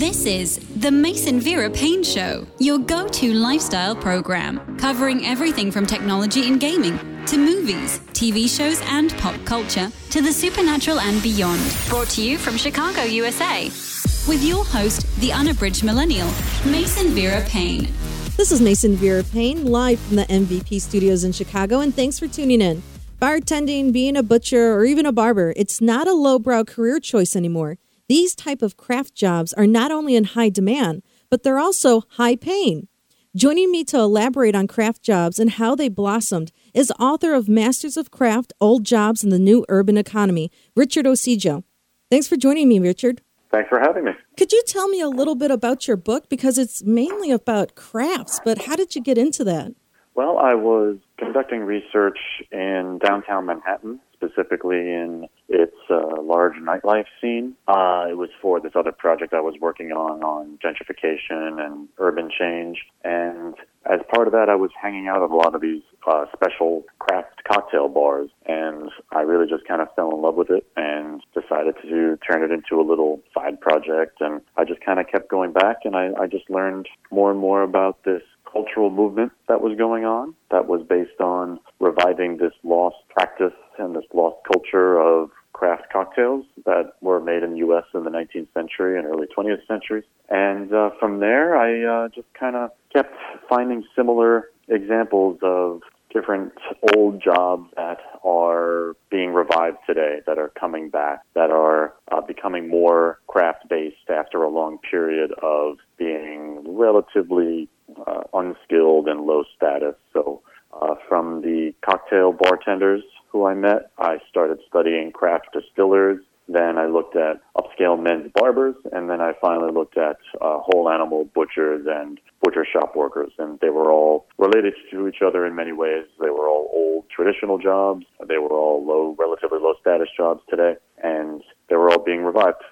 This is the Mason Vera Payne Show, your go-to lifestyle program, covering everything from technology and gaming to movies, TV shows, and pop culture to the supernatural and beyond. Brought to you from Chicago, USA, with your host, the unabridged millennial, Mason Vera Payne. This is Mason Vera Payne, live from the MVP studios in Chicago, and thanks for tuning in. Bartending, being a butcher, or even a barber, it's not a lowbrow career choice anymore. These type of craft jobs are not only in high demand, but they're also high paying. Joining me to elaborate on craft jobs and how they blossomed is author of Masters of Craft, Old Jobs in the New Urban Economy, Richard Ocejo. Thanks for joining me, Richard. Thanks for having me. Could you tell me a little bit about your book? Because it's mainly about crafts, but how did you get into that? Well, I was conducting research in downtown Manhattan, specifically in its large nightlife scene. It was for this other project I was working on gentrification and urban change. And as part of that, I was hanging out at a lot of these special craft cocktail bars. And I really just kind of fell in love with it and decided to turn it into a little side project. And I just kind of kept going back, and I just learned more and more about this cultural movement that was going on that was based on reviving this lost practice and this lost culture of craft cocktails that were made in the U.S. in the 19th century and early 20th centuries. And from there, I just kind of kept finding similar examples of different old jobs that are being revived today, that are coming back, that are becoming more craft-based after a long period of being relatively unskilled and low status. So from the cocktail bartenders who I met, I started studying craft distillers. Then I looked at upscale men's barbers, and then I finally looked at whole animal butchers and butcher shop workers. And they were all related to each other in many ways. They were all old traditional jobs. They were all relatively low status jobs today. And they were all being revived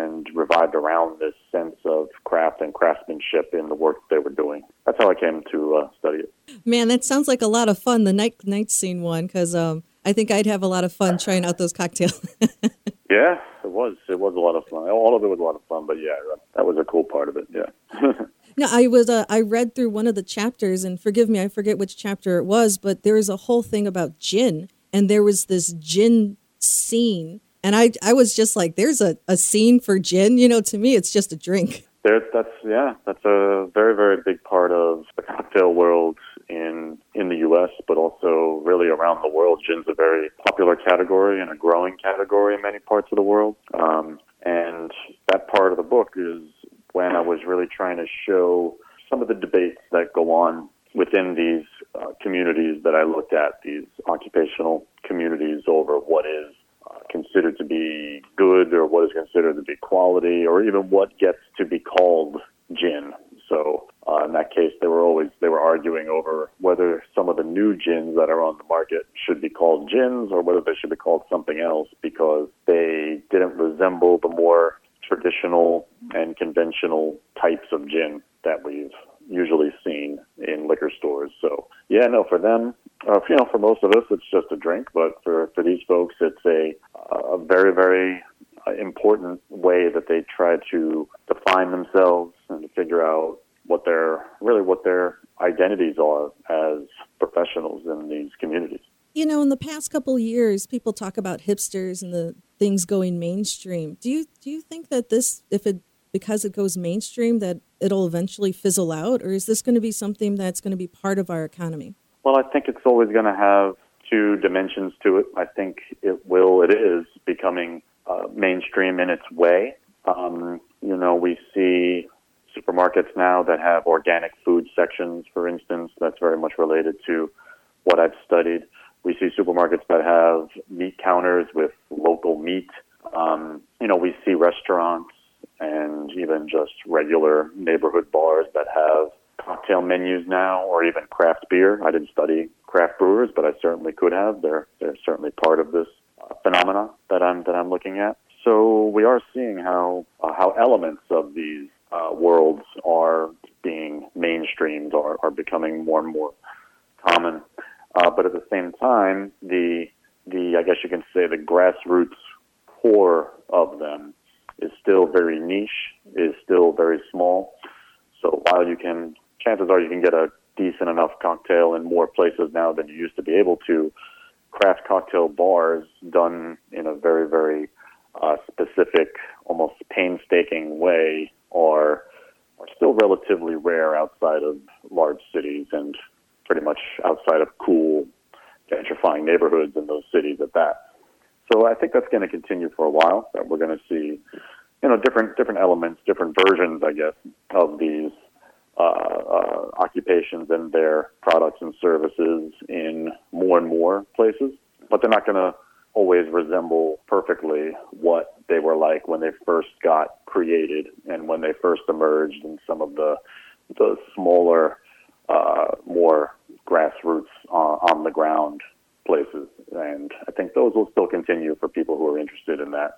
around this sense of craft and craftsmanship in the work they were doing. That's how I came to study it. Man, that sounds like a lot of fun, the night scene one, because I think I'd have a lot of fun trying out those cocktails. Yeah, it was. It was a lot of fun. All of it was a lot of fun, but yeah, that was a cool part of it, yeah. No, I read through one of the chapters, and forgive me, I forget which chapter it was, but there was a whole thing about gin, and there was this gin scene, and I was just like, there's a scene for gin? You know, to me, it's just a drink. That's a very, very big part of the cocktail world in the U.S., but also really around the world. Gin's a very popular category and a growing category in many parts of the world. And that part of the book is when I was really trying to show some of the debates that go on within these communities that I looked at, these occupational communities, over what is considered to be good or what is considered to be quality or even what gets to be called gin. So in that case, they were arguing over whether some of the new gins that are on the market should be called gins or whether they should be called something else because they didn't resemble the more traditional and conventional types of gin that we've usually seen in liquor stores. So yeah, no, for them, for most of us, it's just a drink, but for these folks, it's a very, very important way that they try to define themselves and to figure out what their identities are as professionals in these communities. You know, in the past couple of years, people talk about hipsters and the things going mainstream. Do you think that because it goes mainstream, that it'll eventually fizzle out, or is this going to be something that's going to be part of our economy? Well, I think it's always going to have two dimensions to it. I think it is becoming mainstream in its way. We see supermarkets now that have organic food sections, for instance. That's very much related to what I've studied. We see supermarkets that have meat counters with local meat. We see restaurants and even just regular neighborhood bars that have cocktail menus now, or even craft beer. I didn't study craft brewers, but I certainly could have. They're certainly part of this phenomena that I'm looking at. So we are seeing how elements of these worlds are being mainstreamed, are becoming more and more common. But at the same time, I guess you can say the grassroots core of them is still very niche, is still very small. So while chances are you can get a decent enough cocktail in more places now than you used to be able to, craft cocktail bars done in a very, very specific, almost painstaking way are still relatively rare outside of large cities and pretty much outside of cool, gentrifying neighborhoods in those cities at that. So I think that's going to continue for a while, that we're going to see, different elements, different versions, I guess, of these occupations and their products and services in more and more places. But they're not going to always resemble perfectly what they were like when they first got created and when they first emerged in some of the smaller, more grassroots, on the ground places. And I think those will still continue for people who are interested in that,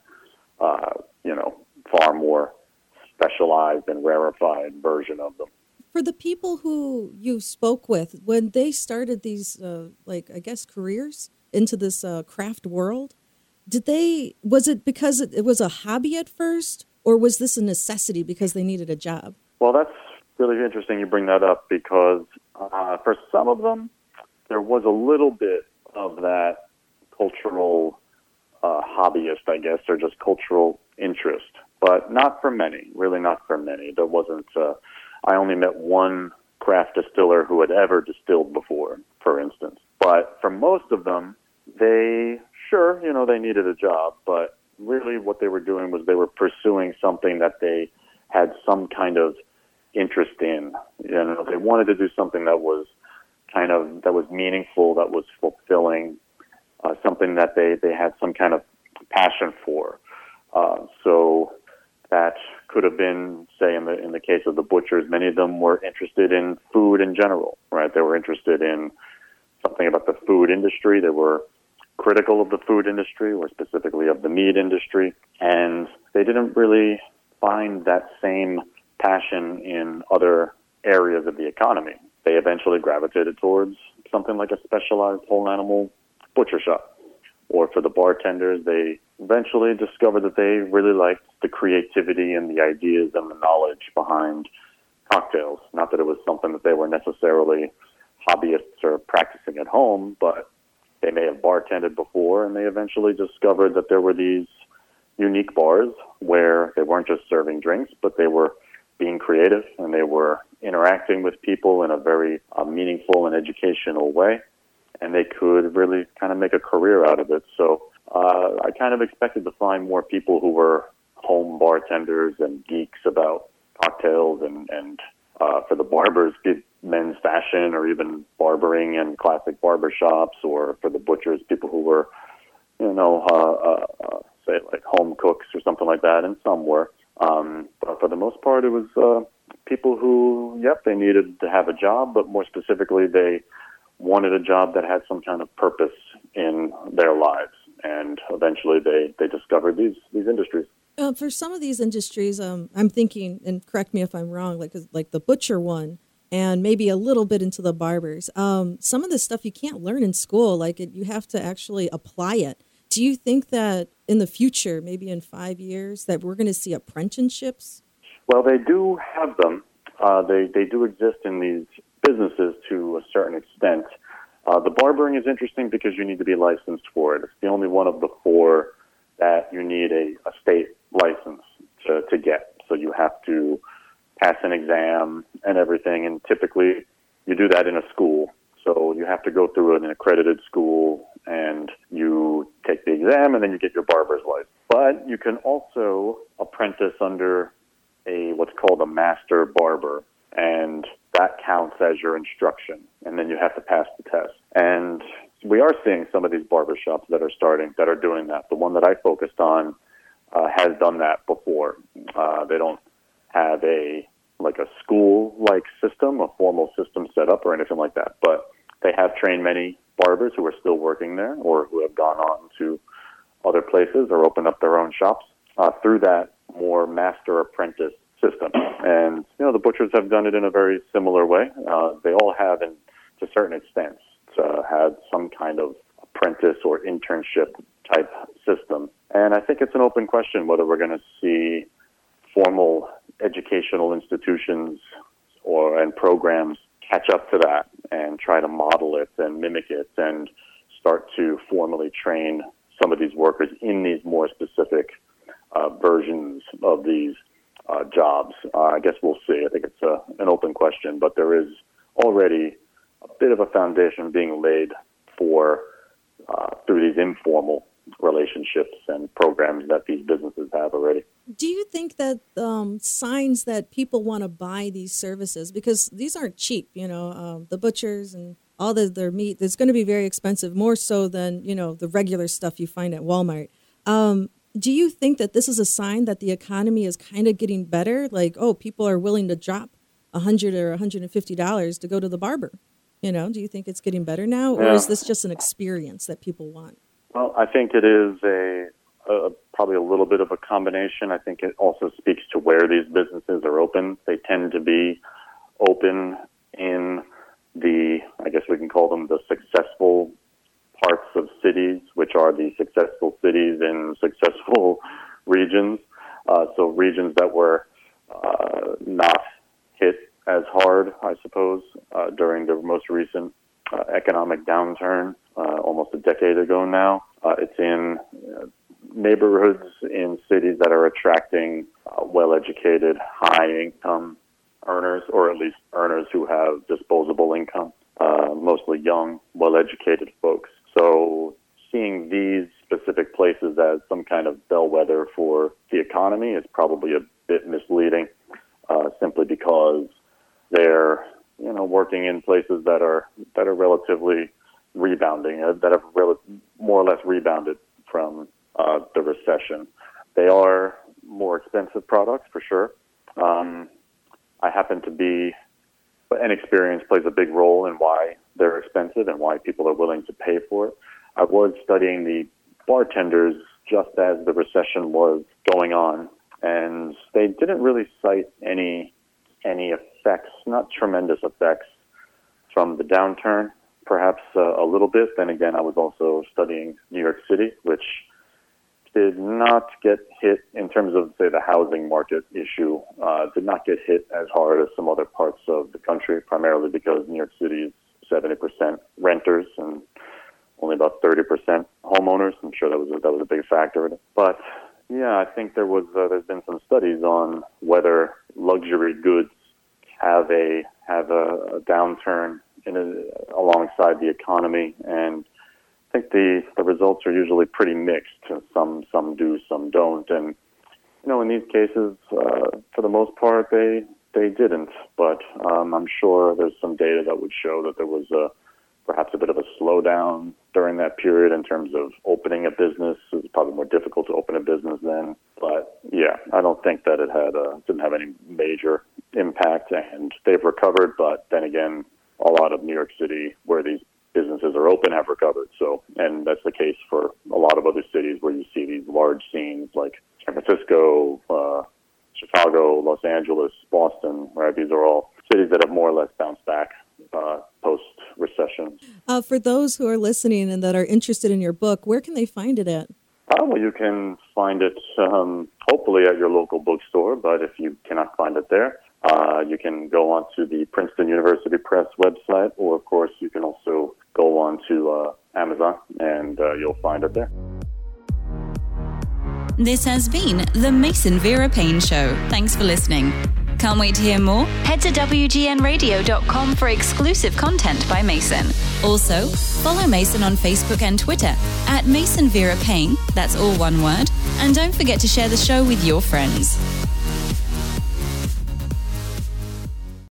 far more specialized and rarefied version of them. For the people who you spoke with, when they started these, careers into this craft world, was it because it was a hobby at first, or was this a necessity because they needed a job? Well, that's really interesting you bring that up, because for some of them, there was a little bit of that cultural hobbyist, I guess, or just cultural interest, but not for many, really not for many. There wasn't, I only met one craft distiller who had ever distilled before, for instance. But for most of them, they needed a job, but really what they were doing was they were pursuing something that they had some kind of interest in. They wanted to do something that was meaningful, that was fulfilling, something that they had some kind of passion for. So that could have been, say, in the case of the butchers, many of them were interested in food in general, right? They were interested in something about the food industry. They were critical of the food industry, or specifically of the meat industry, and they didn't really find that same passion in other areas of the economy. They eventually gravitated towards something like a specialized whole animal butcher shop. Or for the bartenders, they eventually discovered that they really liked the creativity and the ideas and the knowledge behind cocktails. Not that it was something that they were necessarily hobbyists or practicing at home, but they may have bartended before, and they eventually discovered that there were these unique bars where they weren't just serving drinks, but they were being creative and they were interacting with people in a very meaningful and educational way, and they could really kind of make a career out of it. So I kind of expected to find more people who were home bartenders and geeks about cocktails, and for the barbers, men's fashion or even barbering and classic barber shops, or for the butchers, people who were, say like home cooks or something like that, and some were. But for the most part, it was people who, they needed to have a job, but more specifically, they wanted a job that had some kind of purpose in their lives. And eventually they discovered these industries. For some of these industries, I'm thinking, and correct me if I'm wrong, like the butcher one, and maybe a little bit into the barbers. Some of the stuff you can't learn in school, you have to actually apply it. Do you think that in the future, maybe in 5 years, that we're going to see apprenticeships? Well, they do have them. They do exist in these businesses to a certain extent. The barbering is interesting because you need to be licensed for it. It's the only one of the four that you need a state license to get. So you have to pass an exam and everything, and typically you do that in a school. So you have to go through an accredited school, and you take the exam, and then you get your barber's license. But you can also apprentice under what's called a master barber, and that counts as your instruction, and then you have to pass the test. And we are seeing some of these barbershops that are doing that. The one that I focused on has done that before. They don't have a school-like system, a formal system set up or anything like that, but they have trained many barbers who are still working there or who have gone on to other places or opened up their own shops through that more master-apprentice system. And, the butchers have done it in a very similar way. They all have, to certain extents, had some kind of apprentice or internship type system. And I think it's an open question whether we're going to see formal educational institutions and programs catch up to that and try to model it and mimic it and start to formally train some of these workers in these more specific versions of these jobs. I guess we'll see. I think it's an open question, but there is already a bit of a foundation being laid for through these informal relationships and programs that these businesses have already. Do you think that signs that people want to buy these services, because these aren't cheap, the butchers and all their meat, it's going to be very expensive, more so than, the regular stuff you find at Walmart. Do you think that this is a sign that the economy is kind of getting better? Like, people are willing to drop $100 or $150 to go to the barber. Do you think it's getting better now, or is this just an experience that people want? Well, I think it is probably a little bit of a combination. I think it also speaks to where these businesses are open. They tend to be open in I guess we can call them the successful parts of cities, which are the successful cities in successful regions. So regions that were not hit as hard, I suppose, during the most recent economic downturn almost a decade ago now. It's in neighborhoods in cities that are attracting well-educated, high-income earners, or at least earners who have disposable income, mostly young, well-educated folks. So seeing these specific places as some kind of bellwether for the economy is probably a bit misleading, simply because they're working in places that are relatively rebounding, that have more or less rebounded from the recession. They are more expensive products for sure. I happen to be, and experience plays a big role in why they're expensive and why people are willing to pay for it. I was studying the bartenders just as the recession was going on, and they didn't really cite any effects, not tremendous effects, from the downturn. Perhaps a little bit. Then again, I was also studying New York City, which did not get hit in terms of, say, the housing market issue, did not get hit as hard as some other parts of the country, primarily because New York City is 70% renters and only about 30% homeowners. I'm sure that was a big factor in it. But yeah, I think there's been some studies on whether luxury goods have a downturn alongside the economy, and I think the results are usually pretty mixed. Some do, some don't, and in these cases, for the most part, they didn't. But I'm sure there's some data that would show that there was perhaps a bit of a slowdown during that period in terms of opening a business. It was probably more difficult to open a business then. But yeah, I don't think that it didn't have any major impact, and they've recovered. But then again, a lot of New York City, where these businesses are open, have recovered. So, and that's the case for a lot of other cities where you see these large scenes like San Francisco, Chicago, Los Angeles, Boston, right? These are all cities that have more or less bounced back post-recession. For those who are listening and that are interested in your book, where can they find it at? Well, you can find it hopefully at your local bookstore, but if you cannot find it there, you can go on to the Princeton University Press website, or of course you can also go on to Amazon and you'll find it there. This has been the Mason Vera Payne Show. Thanks for listening. Can't wait to hear more? Head to WGNradio.com for exclusive content by Mason. Also, follow Mason on Facebook and Twitter at Mason Vera Payne, that's all one word, and don't forget to share the show with your friends.